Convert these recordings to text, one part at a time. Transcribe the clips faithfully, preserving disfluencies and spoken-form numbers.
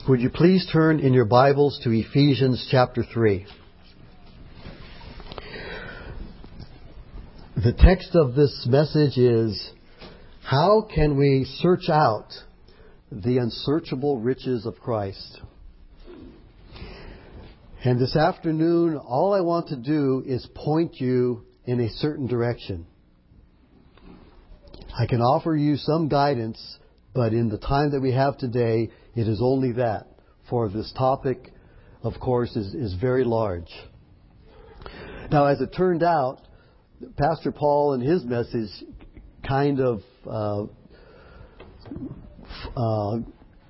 Would you please turn in your Bibles to Ephesians chapter three. The text of this message is, how can we search out the unsearchable riches of Christ? And this afternoon, all I want to do is point you in a certain direction. I can offer you some guidance, but in the time that we have today, it is only that. For this topic, of course, is, is very large. Now, as it turned out, Pastor Paul in his message kind of uh, uh,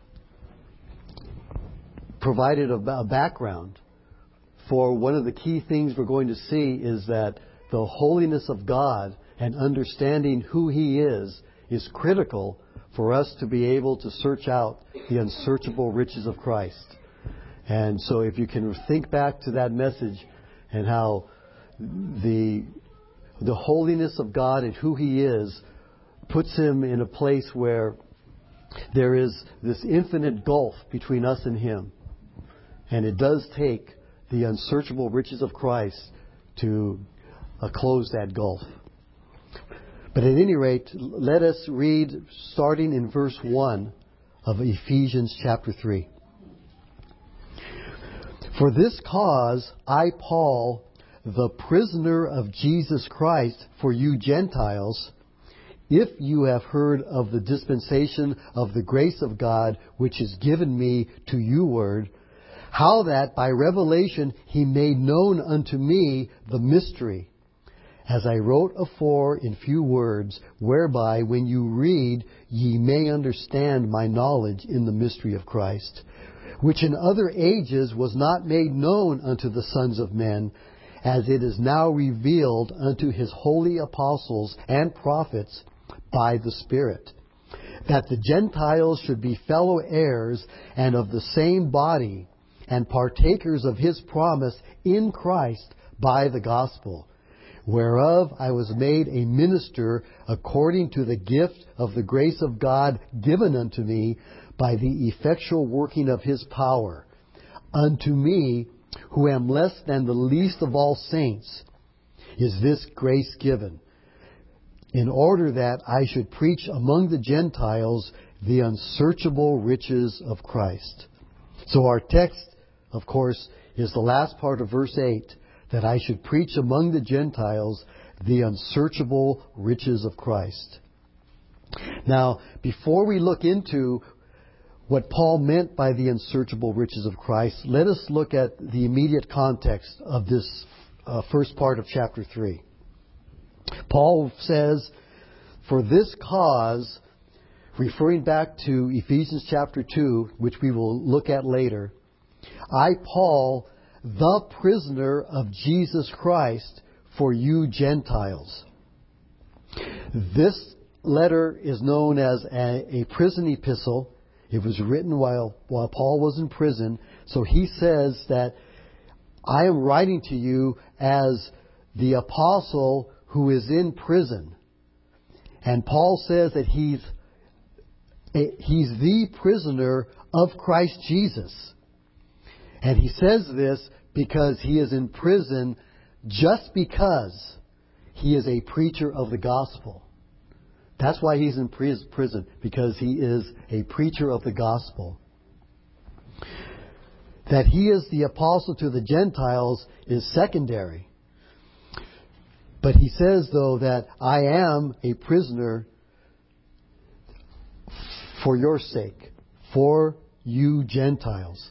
provided a, a background for one of the key things we're going to see is that the holiness of God and understanding who He is is critical for us to be able to search out the unsearchable riches of Christ. And so if you can think back to that message and how the the holiness of God and who He is puts Him in a place where there is this infinite gulf between us and Him. And it does take the unsearchable riches of Christ to uh, close that gulf. But at any rate, let us read starting in verse one of Ephesians chapter three. For this cause I, Paul, the prisoner of Jesus Christ for you Gentiles, if you have heard of the dispensation of the grace of God which is given me to you word, how that by revelation He made known unto me the mystery, as I wrote afore in few words, whereby when you read ye may understand my knowledge in the mystery of Christ, which in other ages was not made known unto the sons of men, as it is now revealed unto His holy apostles and prophets by the Spirit, that the Gentiles should be fellow heirs and of the same body, and partakers of His promise in Christ by the gospel, whereof I was made a minister according to the gift of the grace of God given unto me by the effectual working of His power. Unto me, who am less than the least of all saints, is this grace given, in order that I should preach among the Gentiles the unsearchable riches of Christ. So our text, of course, is the last part of verse eight, that I should preach among the Gentiles the unsearchable riches of Christ. Now, before we look into what Paul meant by the unsearchable riches of Christ, let us look at the immediate context of this uh, first part of chapter three. Paul says, for this cause, referring back to Ephesians chapter two, which we will look at later, I, Paul, the prisoner of Jesus Christ for you Gentiles. This letter is known as a, a prison epistle. It was written while, while Paul was in prison. So he says that I am writing to you as the apostle who is in prison. And Paul says that he's, a, he's the prisoner of Christ Jesus. And he says this because he is in prison just because he is a preacher of the gospel. That's why he's in prison, because he is a preacher of the gospel. That he is the apostle to the Gentiles is secondary. But he says, though, that I am a prisoner for your sake, for you Gentiles.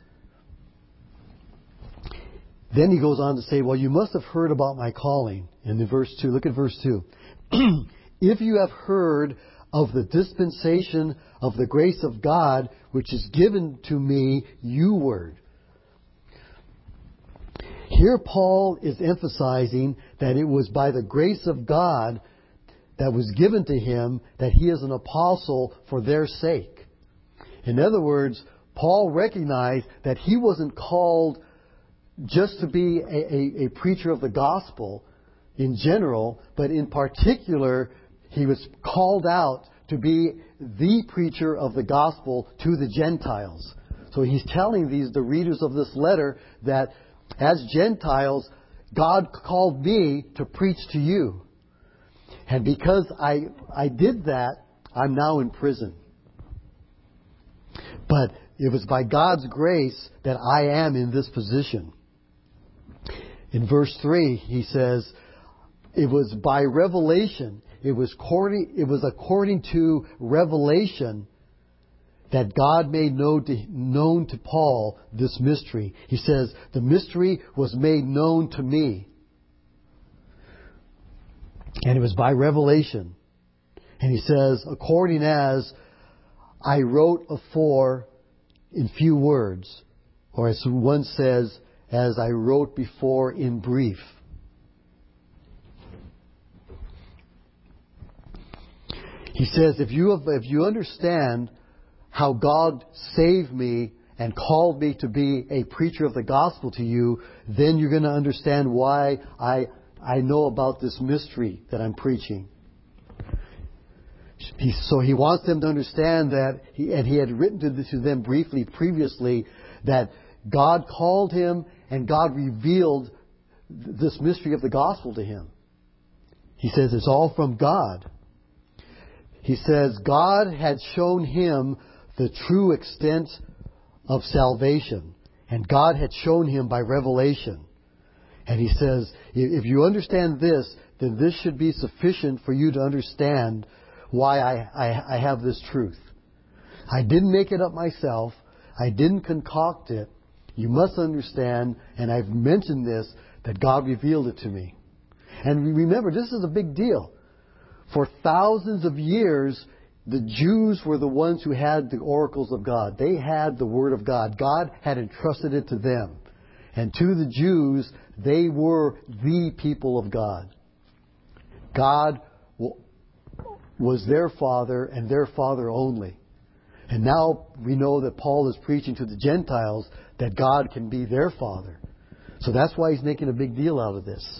Then he goes on to say, well, you must have heard about my calling. In the verse two, look at verse two. If you have heard of the dispensation of the grace of God, which is given to me, you word. Here Paul is emphasizing that it was by the grace of God that was given to him that he is an apostle for their sake. In other words, Paul recognized that he wasn't called just to be a, a, a preacher of the gospel in general, but in particular, he was called out to be the preacher of the gospel to the Gentiles. So he's telling these, the readers of this letter, that as Gentiles, God called me to preach to you. And because I, I did that, I'm now in prison. But it was by God's grace that I am in this position. In verse three, he says, it was by revelation. It was according, it was according to revelation that God made known to, known to Paul this mystery. He says, the mystery was made known to me. And it was by revelation. And he says, according as I wrote afore in few words, or as one says, as I wrote before in brief. He says, if you have, if you understand how God saved me and called me to be a preacher of the gospel to you, then you're going to understand why I I know about this mystery that I'm preaching. He, so he wants them to understand that, he, and he had written to, to them briefly previously, that God called him and God revealed this mystery of the gospel to him. He says it's all from God. He says God had shown him the true extent of salvation. And God had shown him by revelation. And he says, if you understand this, then this should be sufficient for you to understand why I, I, I have this truth. I didn't make it up myself. I didn't concoct it. You must understand, and I've mentioned this, that God revealed it to me. And remember, this is a big deal. For thousands of years, the Jews were the ones who had the oracles of God. They had the Word of God. God had entrusted it to them. And to the Jews, they were the people of God. God was their Father and their Father only. And now we know that Paul is preaching to the Gentiles that God can be their Father. So that's why he's making a big deal out of this.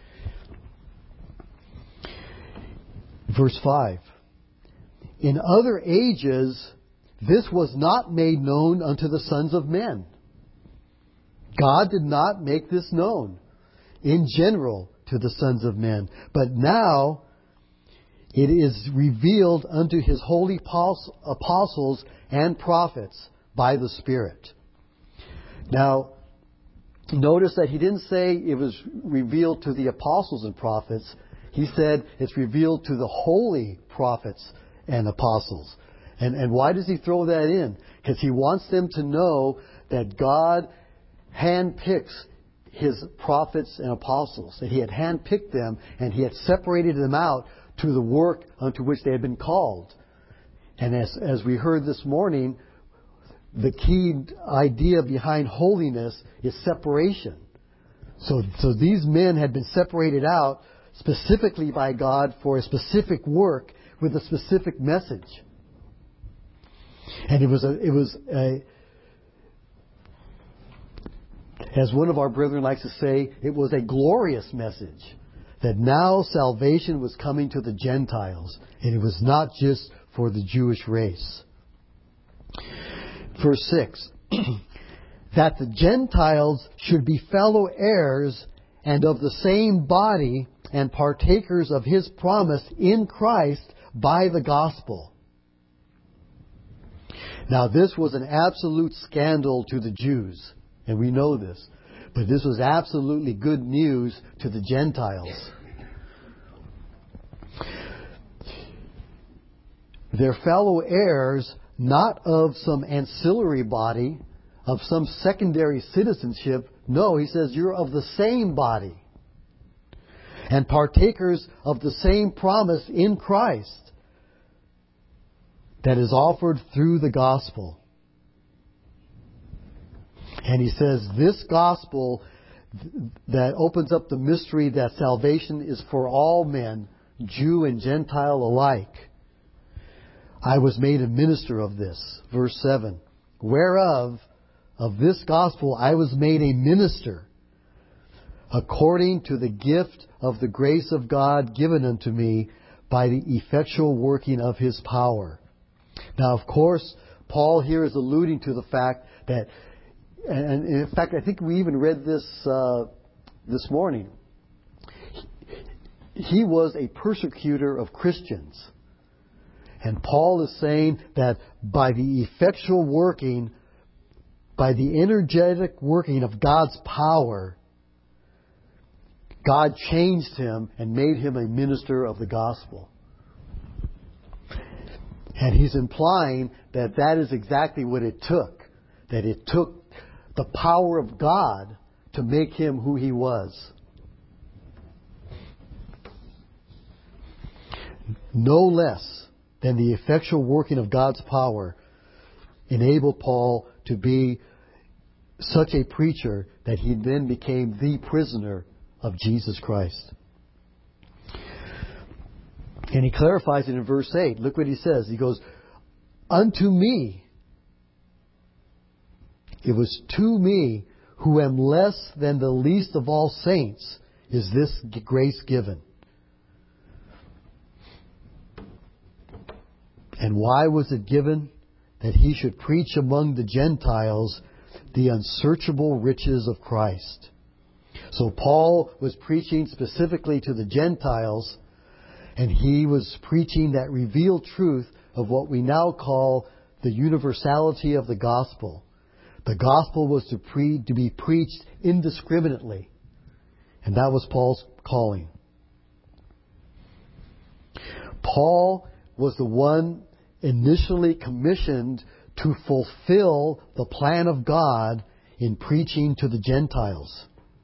Verse five. In other ages, this was not made known unto the sons of men. God did not make this known in general to the sons of men. But now it is revealed unto His holy apostles and prophets by the Spirit. Now, notice that He didn't say it was revealed to the apostles and prophets. He said it's revealed to the holy prophets and apostles. And, and why does He throw that in? Because He wants them to know that God handpicks His prophets and apostles. That He had handpicked them and He had separated them out to the work unto which they had been called. And as, as we heard this morning, the key idea behind holiness is separation. So, so these men had been separated out specifically by God for a specific work with a specific message. And it was a, it was a, as one of our brethren likes to say, it was a glorious message. That now salvation was coming to the Gentiles. And it was not just for the Jewish race. Verse six. That the Gentiles should be fellow heirs and of the same body and partakers of His promise in Christ by the gospel. Now this was an absolute scandal to the Jews. And we know this. But this was absolutely good news to the Gentiles. Their fellow heirs, not of some ancillary body, of some secondary citizenship. No, he says you're of the same body. And partakers of the same promise in Christ that is offered through the gospel. And he says this gospel that opens up the mystery that salvation is for all men, Jew and Gentile alike. I was made a minister of this. Verse seven. Whereof, of this gospel, I was made a minister according to the gift of the grace of God given unto me by the effectual working of His power. Now, of course, Paul here is alluding to the fact that, and in fact, I think we even read this uh, this morning. He was a persecutor of Christians. And Paul is saying that by the effectual working, by the energetic working of God's power, God changed him and made him a minister of the gospel. And he's implying that that is exactly what it took. That it took the power of God to make him who he was. No less than the effectual working of God's power enabled Paul to be such a preacher that he then became the prisoner of Jesus Christ. And he clarifies it in verse eight. Look what he says. He goes, unto me, it was to me who am less than the least of all saints is this grace given. And why was it given? That he should preach among the Gentiles the unsearchable riches of Christ. So Paul was preaching specifically to the Gentiles, and he was preaching that revealed truth of what we now call the universality of the gospel. The gospel was to, pre- to be preached indiscriminately. And that was Paul's calling. Paul was the one initially commissioned to fulfill the plan of God in preaching to the Gentiles.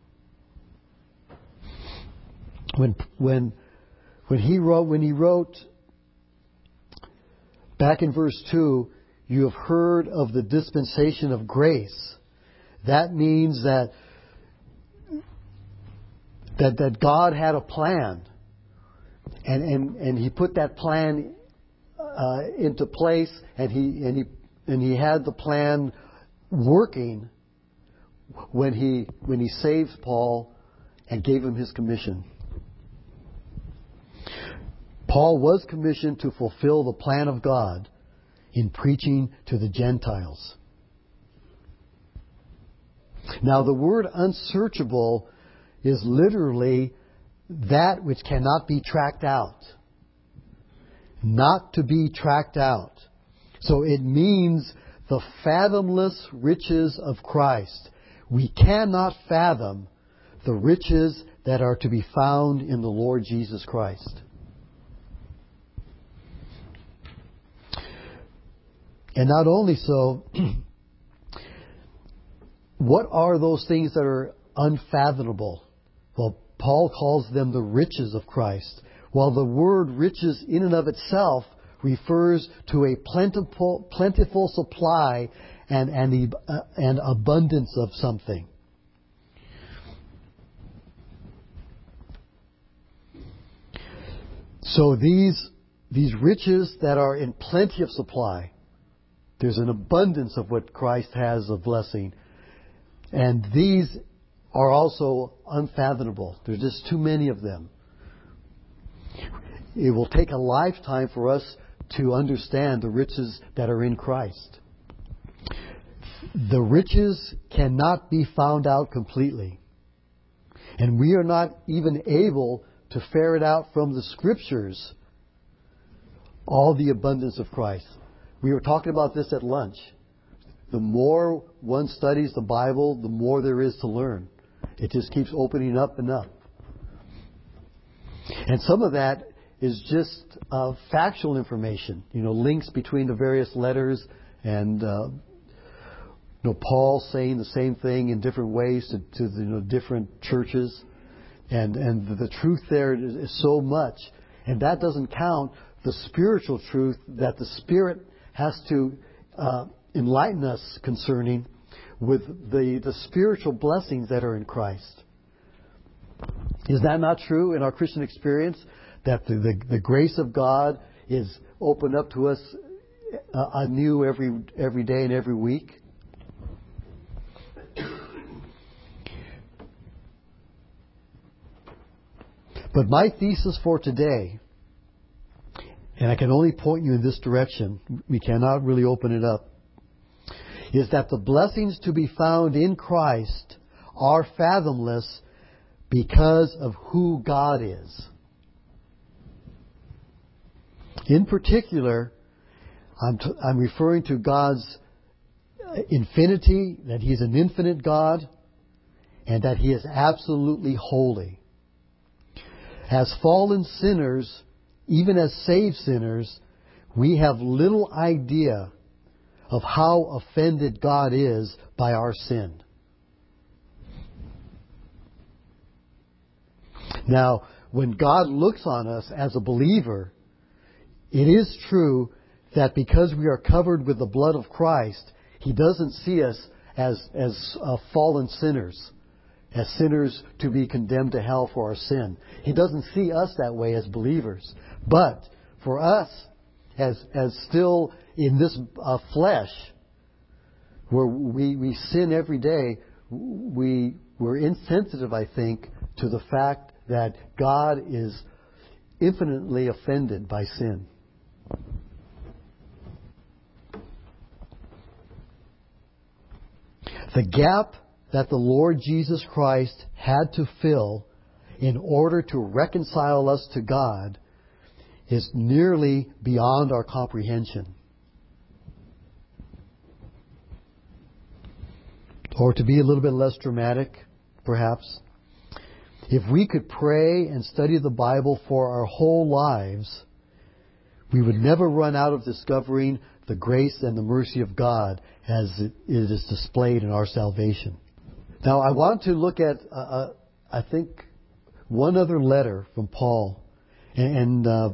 When when when he wrote when he wrote back in verse two, you have heard of the dispensation of grace. That means that that that God had a plan, and and and He put that plan uh, into place, and he and he and he had the plan working when he when he saved Paul and gave him his commission. Paul was commissioned to fulfill the plan of God in preaching to the Gentiles. Now, the word unsearchable is literally that which cannot be tracked out. Not to be tracked out. So it means the fathomless riches of Christ. We cannot fathom the riches that are to be found in the Lord Jesus Christ. And not only so, what are those things that are unfathomable? Well, Paul calls them the riches of Christ. While the word riches in and of itself refers to a plentiful, plentiful supply and, and, the, uh, and abundance of something. So these, these riches that are in plenty of supply, there's an abundance of what Christ has of blessing. And these are also unfathomable. There's just too many of them. It will take a lifetime for us to understand the riches that are in Christ. The riches cannot be found out completely. And we are not even able to ferret out from the Scriptures all the abundance of Christ. We were talking about this at lunch. The more one studies the Bible, the more there is to learn. It just keeps opening up and up. And some of that is just uh, factual information. You know, links between the various letters, and uh, you know, Paul saying the same thing in different ways to, to the, you know, different churches. And and the, the truth there is, is so much. And that doesn't count the spiritual truth that the Spirit has to uh, enlighten us concerning, with the, the spiritual blessings that are in Christ. Is that not true in our Christian experience? That the, the, the grace of God is opened up to us uh, anew every every day and every week? But my thesis for today, and I can only point you in this direction, we cannot really open it up, is that the blessings to be found in Christ are fathomless because of who God is. In particular, I'm, t- I'm referring to God's infinity, that He is an infinite God, and that He is absolutely holy. As fallen sinners, even as saved sinners, we have little idea of how offended God is by our sin. Now, when God looks on us as a believer, it is true that because we are covered with the blood of Christ, He doesn't see us as, as uh, fallen sinners, as sinners to be condemned to hell for our sin. He doesn't see us that way as believers. But for us, as as still in this uh, flesh, where we, we sin every day, we, we're insensitive, I think, to the fact that God is infinitely offended by sin. The gap that the Lord Jesus Christ had to fill in order to reconcile us to God is nearly beyond our comprehension. Or to be a little bit less dramatic, perhaps, if we could pray and study the Bible for our whole lives, we would never run out of discovering the grace and the mercy of God as it is displayed in our salvation. Now, I want to look at, uh, uh, I think, one other letter from Paul, and and, uh,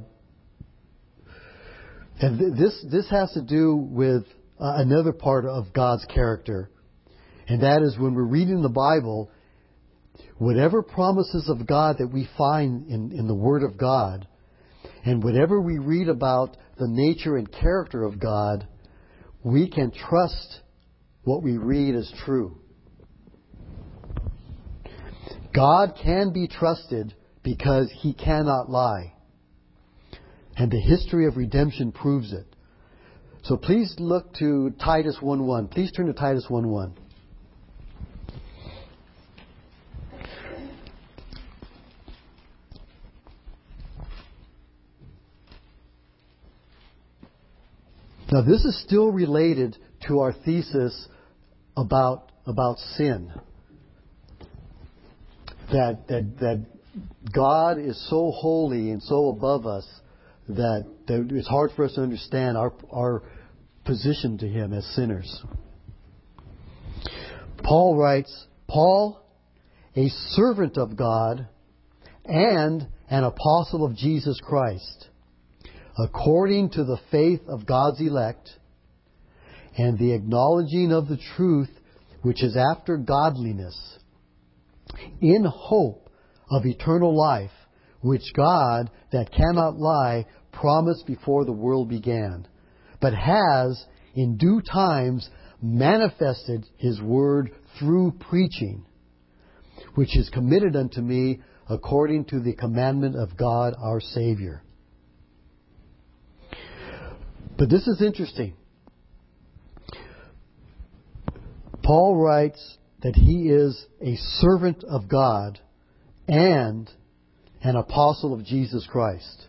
and th- this this has to do with uh, another part of God's character, and that is when we're reading the Bible, whatever promises of God that we find in, in the Word of God, and whatever we read about the nature and character of God, we can trust what we read as true. God can be trusted because He cannot lie. And the history of redemption proves it. So please look to Titus one one. Please turn to Titus one one. Now this is still related to our thesis about, about sin. That, that, that God is so holy and so above us that, that it's hard for us to understand our, our position to Him as sinners. Paul writes, Paul, a servant of God and an apostle of Jesus Christ, according to the faith of God's elect and the acknowledging of the truth which is after godliness, in hope of eternal life, which God, that cannot lie, promised before the world began, but has in due times manifested His word through preaching, which is committed unto me according to the commandment of God our Savior. But this is interesting. Paul writes that he is a servant of God and an apostle of Jesus Christ.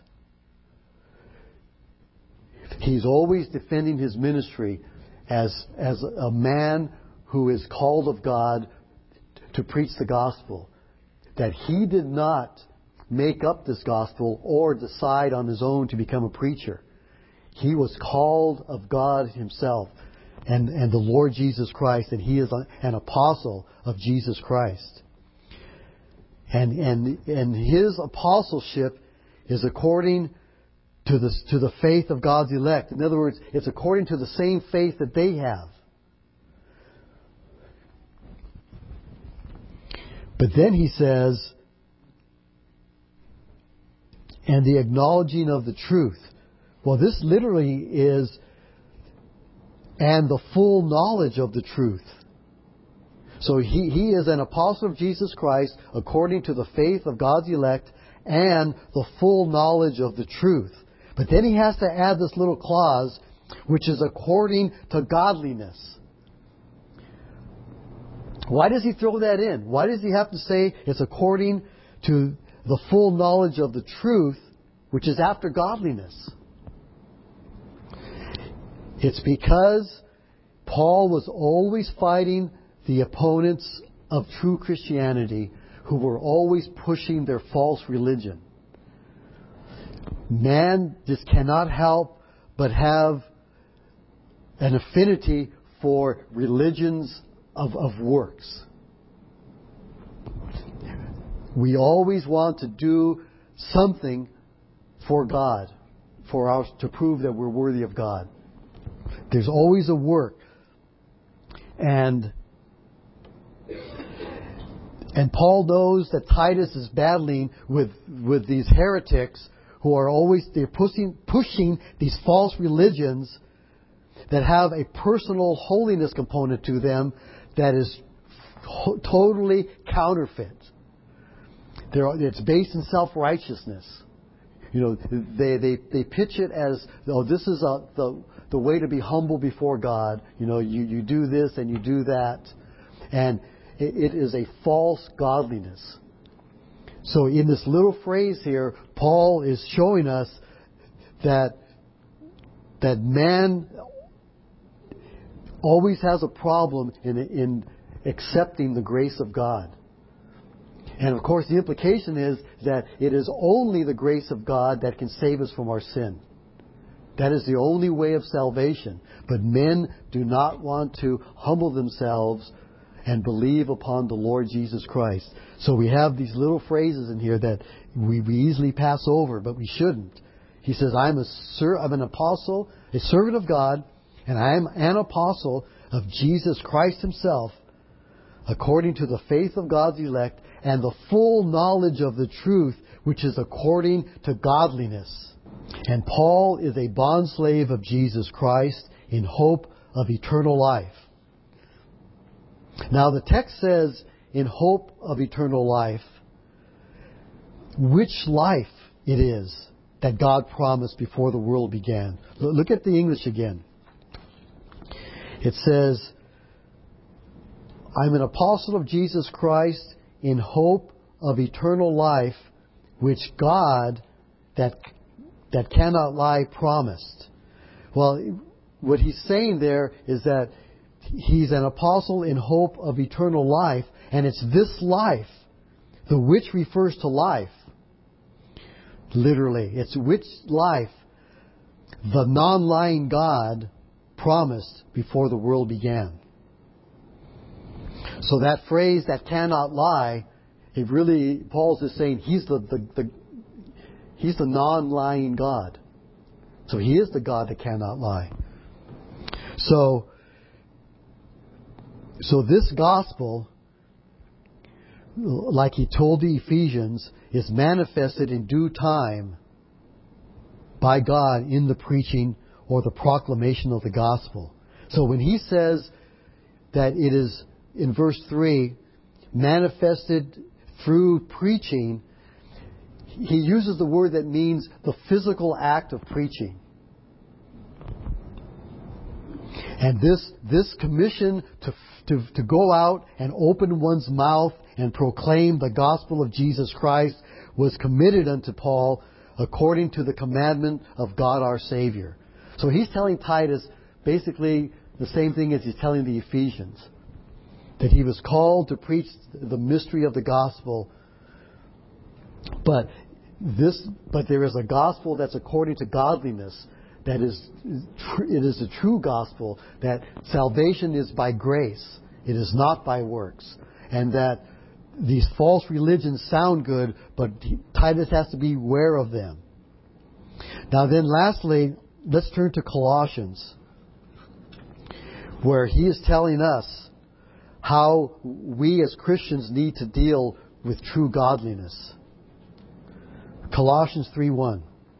He's always defending his ministry as, as a man who is called of God to preach the gospel. That he did not make up this gospel or decide on his own to become a preacher. He was called of God Himself and, and the Lord Jesus Christ, and he is an apostle of Jesus Christ. And, and, and his apostleship is according to the, to the faith of God's elect. In other words, it's according to the same faith that they have. But then he says, and the acknowledging of the truth. Well, this literally is, and the full knowledge of the truth. So he, he is an apostle of Jesus Christ according to the faith of God's elect and the full knowledge of the truth. But then he has to add this little clause, which is according to godliness. Why does he throw that in? Why does he have to say it's according to the full knowledge of the truth, which is after godliness? It's because Paul was always fighting the opponents of true Christianity who were always pushing their false religion. Man just cannot help but have an affinity for religions of, of works. We always want to do something for God, for us to prove that we're worthy of God. There's always a work. And and Paul knows that Titus is battling with, with these heretics who are always, they're pushing, pushing these false religions that have a personal holiness component to them that is ho- totally counterfeit. They're, it's based in self-righteousness. You know, they, they, they pitch it as, oh, this is a, the, the way to be humble before God. You know, you, you do this and you do that. And it, it is a false godliness. So in this little phrase here, Paul is showing us that, that man always has a problem in, in accepting the grace of God. And of course the implication is that it is only the grace of God that can save us from our sin. That is the only way of salvation. But men do not want to humble themselves and believe upon the Lord Jesus Christ. So we have these little phrases in here that we, we easily pass over, but we shouldn't. He says, I'm a ser- I'm an apostle, a servant of God, and I am an apostle of Jesus Christ Himself, according to the faith of God's elect and the full knowledge of the truth, which is according to godliness. And Paul is a bondslave of Jesus Christ in hope of eternal life. Now the text says, in hope of eternal life, which life it is that God promised before the world began. Look at the English again. It says, I'm an apostle of Jesus Christ in hope of eternal life, which God, that that cannot lie, promised. Well, what he's saying there is that he's an apostle in hope of eternal life, and it's this life, the which refers to life. Literally, it's which life the non-lying God promised before the world began. So that phrase, that cannot lie, it really, Paul's just saying he's the, the, the he's the non-lying God. So he is the God that cannot lie. So, so this gospel, like he told the Ephesians, is manifested in due time by God in the preaching or the proclamation of the gospel. So when he says that it is, in verse three, manifested through preaching, he uses the word that means the physical act of preaching. And this this commission to, to, to go out and open one's mouth and proclaim the gospel of Jesus Christ was committed unto Paul according to the commandment of God our Savior. So he's telling Titus basically the same thing as he's telling the Ephesians. That he was called to preach the mystery of the gospel. But this, but there is a gospel that's according to godliness. That is, it is a true gospel. That salvation is by grace. It is not by works. And that these false religions sound good, but Titus has to be aware of them. Now then, lastly, let's turn to Colossians, where he is telling us how we as Christians need to deal with true godliness. Colossians three one.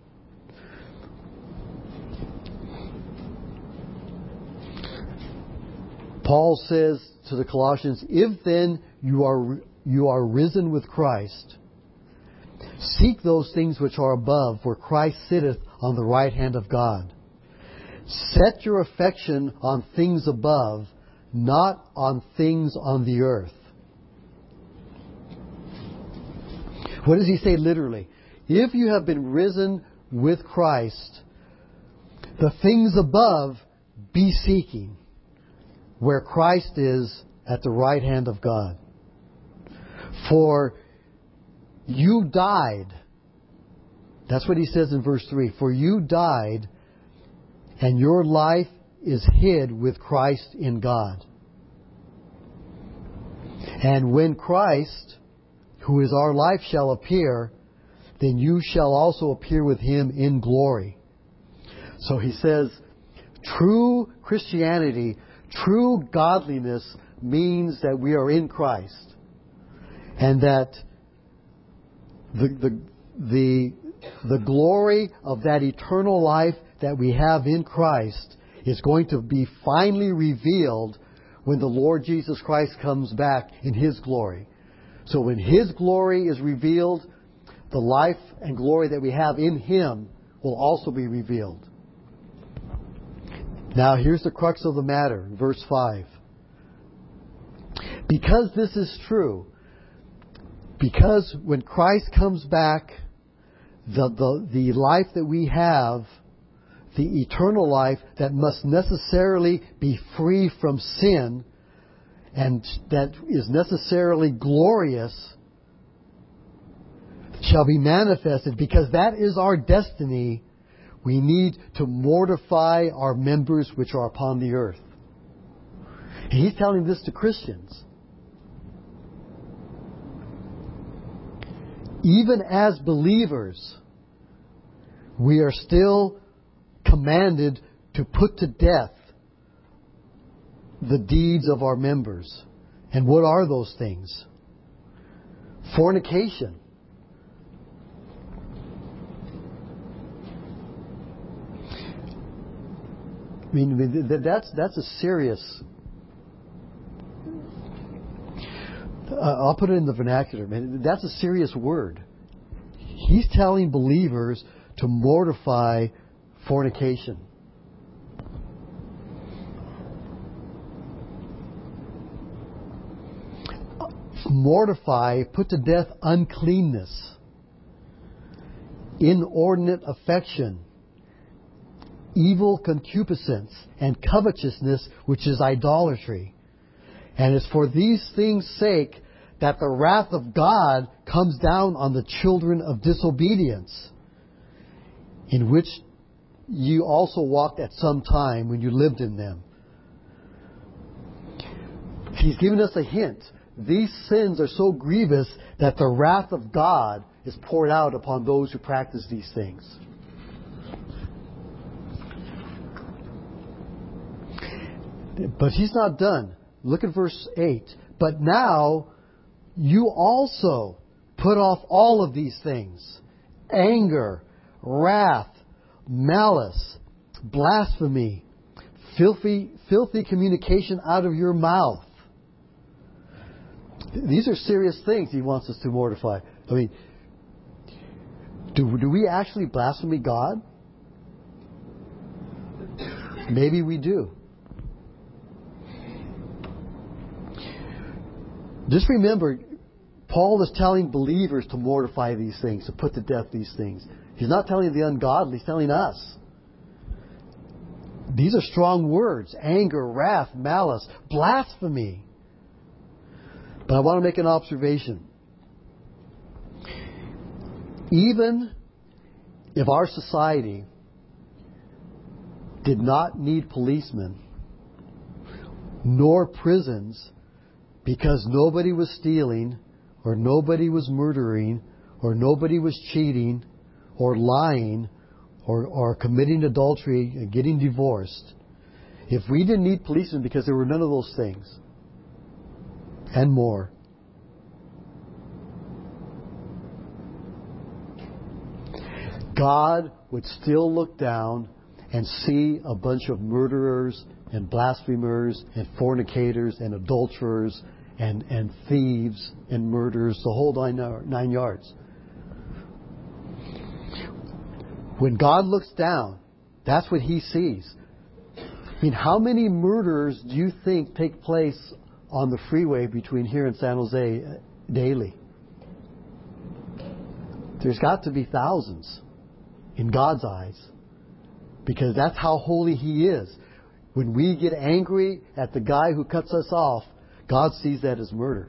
Paul says to the Colossians, if then you are you are risen with Christ, seek those things which are above, where Christ sitteth on the right hand of God. Set your affection on things above, not on things on the earth. What does he say literally? If you have been risen with Christ, the things above be seeking, where Christ is at the right hand of God. For you died. That's what he says in verse three. For you died, and your life is hid with Christ in God. And when Christ, who is our life, shall appear, then you shall also appear with Him in glory. So he says, true Christianity, true godliness means that we are in Christ. And that the, the, the, the glory of that eternal life that we have in Christ is going to be finally revealed when the Lord Jesus Christ comes back in His glory. So when His glory is revealed, the life and glory that we have in Him will also be revealed. Now here's the crux of the matter, verse five. Because this is true, because when Christ comes back, the, the, the life that we have, the eternal life that must necessarily be free from sin and that is necessarily glorious, shall be manifested. Because that is our destiny, we need to mortify our members which are upon the earth. And he's telling this to Christians. Even as believers, we are still commanded to put to death the deeds of our members. And what are those things? Fornication. I mean, that's that's a serious. Uh, I'll put it in the vernacular. Man, that's a serious word. He's telling believers to mortify fornication. Mortify, put to death uncleanness, inordinate affection, evil concupiscence, and covetousness, which is idolatry. And it's for these things' sake that the wrath of God comes down on the children of disobedience, in which you also walked at some time when you lived in them. He's given us a hint. These sins are so grievous that the wrath of God is poured out upon those who practice these things. But he's not done. Look at verse eight. But now you also put off all of these things: anger, wrath, malice, blasphemy, filthy, filthy communication out of your mouth. These are serious things he wants us to mortify. I mean, do, do we actually blaspheme God? Maybe we do. Just remember, Paul is telling believers to mortify these things, to put to death these things. He's not telling the ungodly, he's telling us. These are strong words: anger, wrath, malice, blasphemy. But I want to make an observation. Even if our society did not need policemen nor prisons, because nobody was stealing, or nobody was murdering, or nobody was cheating, or lying, or, or committing adultery and getting divorced, if we didn't need policemen because there were none of those things, and more, God would still look down and see a bunch of murderers and blasphemers and fornicators and adulterers and, and thieves and murderers, the whole nine, nine yards. When God looks down, that's what He sees. mean, how many murders do you think take place on the freeway between here and San Jose daily? There's got to be thousands in God's eyes, because that's how holy He is. When we get angry at the guy who cuts us off, God sees that as murder.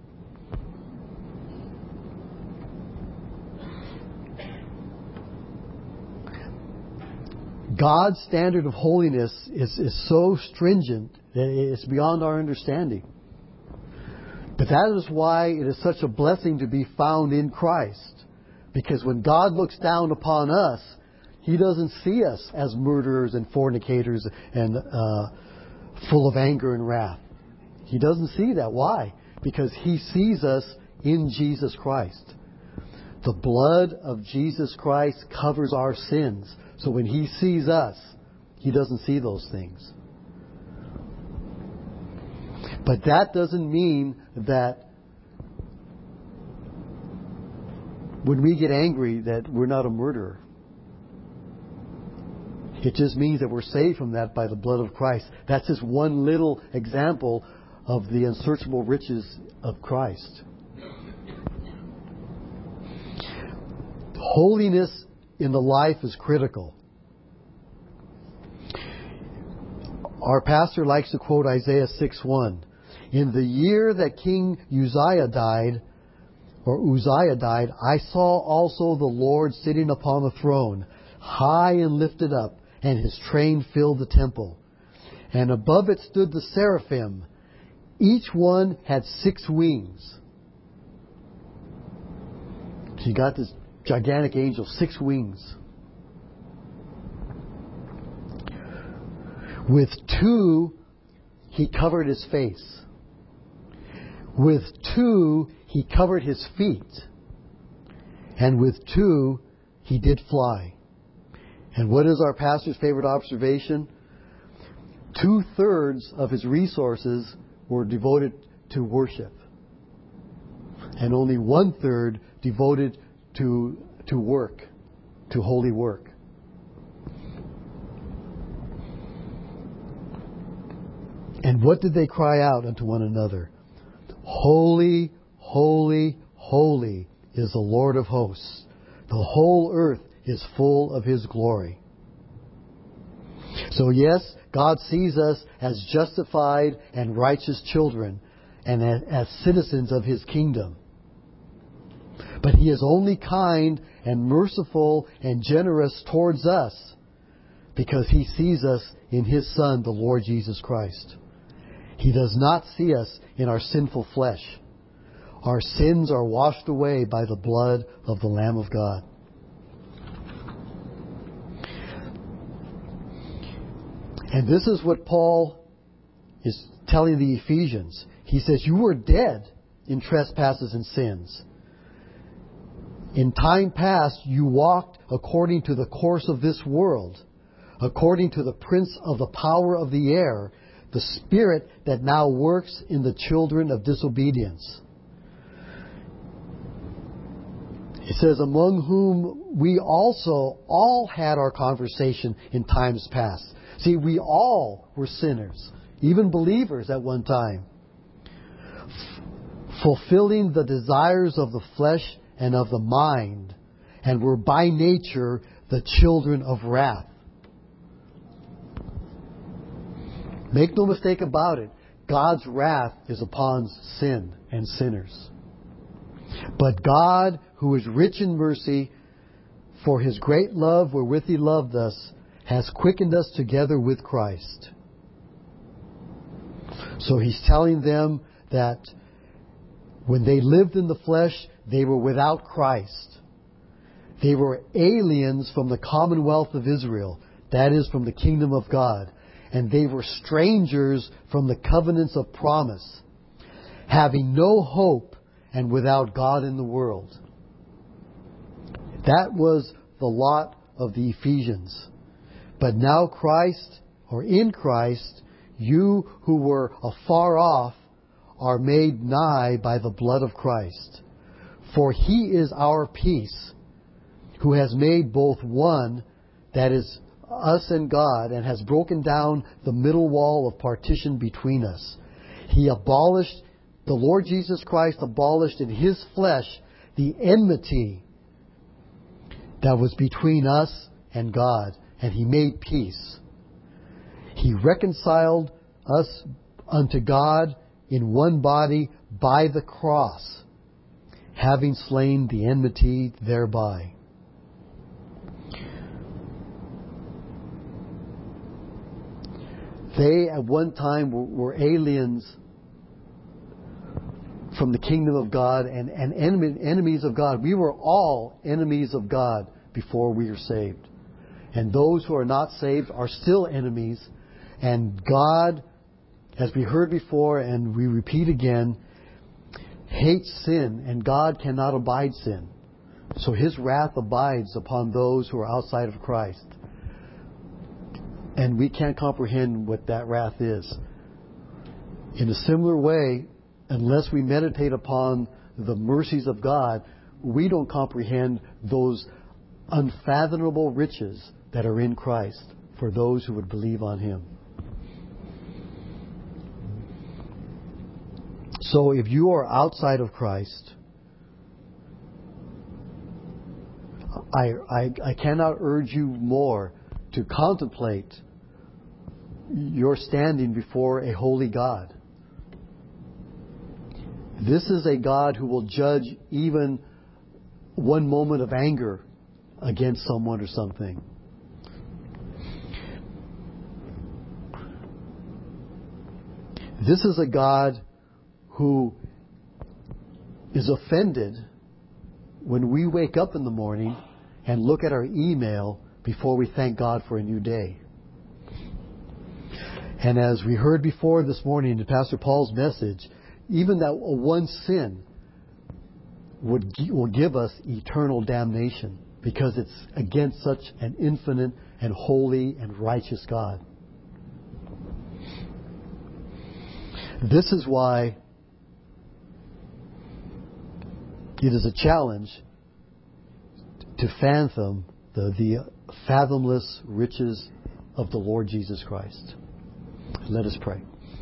God's standard of holiness is, is so stringent that it's beyond our understanding. But that is why it is such a blessing to be found in Christ. Because when God looks down upon us, He doesn't see us as murderers and fornicators and uh, full of anger and wrath. He doesn't see that. Why? Because He sees us in Jesus Christ. The blood of Jesus Christ covers our sins. So when He sees us, He doesn't see those things. But that doesn't mean that when we get angry that we're not a murderer. It just means that we're saved from that by the blood of Christ. That's just one little example of the unsearchable riches of Christ. Holiness in the life is critical. Our pastor likes to quote Isaiah six one. In the year that King Uzziah died, or Uzziah died, I saw also the Lord sitting upon the throne, high and lifted up, and His train filled the temple. And above it stood the seraphim. Each one had six wings. So you got this gigantic angel, six wings. With two, He covered His face. With two, He covered His feet. And with two, He did fly. And what is our pastor's favorite observation? Two-thirds of his resources were devoted to worship. And only one-third devoted to, to work, to holy work. And what did they cry out unto one another? Holy, holy, holy is the Lord of hosts. The whole earth is full of His glory. So yes, God sees us as justified and righteous children and as citizens of His kingdom. But He is only kind and merciful and generous towards us because He sees us in His Son, the Lord Jesus Christ. He does not see us in our sinful flesh. Our sins are washed away by the blood of the Lamb of God. And this is what Paul is telling the Ephesians. He says, you were dead in trespasses and sins. In time past, you walked according to the course of this world, according to the prince of the power of the air, the spirit that now works in the children of disobedience. It says, among whom we also all had our conversation in times past. See, we all were sinners, even believers at one time, F- fulfilling the desires of the flesh and of the mind, and were by nature the children of wrath. Make no mistake about it, God's wrath is upon sin and sinners. But God, who is rich in mercy, for His great love wherewith He loved us, has quickened us together with Christ. So He's telling them that when they lived in the flesh, they were without Christ. They were aliens from the commonwealth of Israel, that is, from the kingdom of God. And they were strangers from the covenants of promise, having no hope and without God in the world. That was the lot of the Ephesians. But now Christ, or in Christ, you who were afar off are made nigh by the blood of Christ. For He is our peace, who has made both one, that is, us and God and has broken down the middle wall of partition between us. He abolished, the Lord Jesus Christ abolished in His flesh the enmity that was between us and God, and He made peace. He reconciled us unto God in one body by the cross, having slain the enmity thereby. They at one time were, were aliens from the kingdom of God and, and enemy, enemies of God. We were all enemies of God before we were saved. And those who are not saved are still enemies. And God, as we heard before and we repeat again, hates sin, and God cannot abide sin. So His wrath abides upon those who are outside of Christ. And we can't comprehend what that wrath is. In a similar way, unless we meditate upon the mercies of God, we don't comprehend those unfathomable riches that are in Christ for those who would believe on Him. So if you are outside of Christ, I, I, I cannot urge you more to contemplate your standing before a holy God. This is a God who will judge even one moment of anger against someone or something. This is a God who is offended when we wake up in the morning and look at our email before we thank God for a new day. And as we heard before this morning in Pastor Paul's message, even that one sin would will give us eternal damnation because it's against such an infinite and holy and righteous God. This is why it is a challenge to fathom the, the fathomless riches of the Lord Jesus Christ. Let us pray.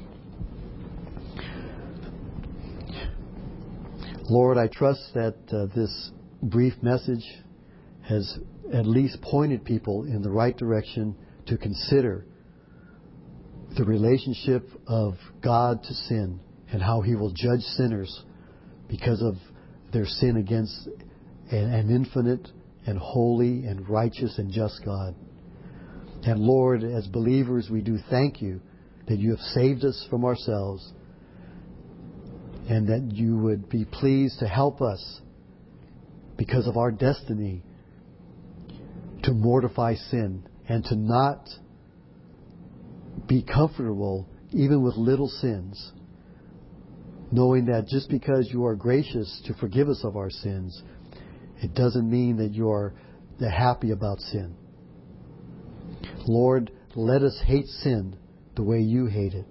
Lord, I trust that uh, this brief message has at least pointed people in the right direction to consider the relationship of God to sin and how He will judge sinners because of their sin against an, an infinite and holy and righteous and just God. And Lord, as believers, we do thank You that You have saved us from ourselves and that You would be pleased to help us because of our destiny to mortify sin and to not be comfortable even with little sins, knowing that just because You are gracious to forgive us of our sins, it doesn't mean that You are happy about sin. Lord, let us hate sin the way You hate it.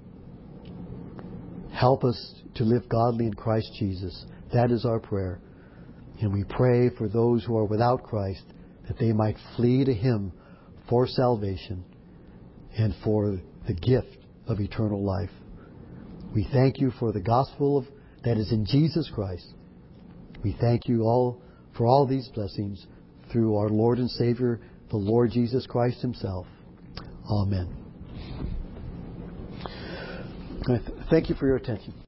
Help us to live godly in Christ Jesus. That is our prayer. And we pray for those who are without Christ that they might flee to Him for salvation and for the gift of eternal life. We thank You for the gospel of, that is in Jesus Christ. We thank You all for all these blessings through our Lord and Savior, the Lord Jesus Christ Himself. Amen. Thank you for your attention.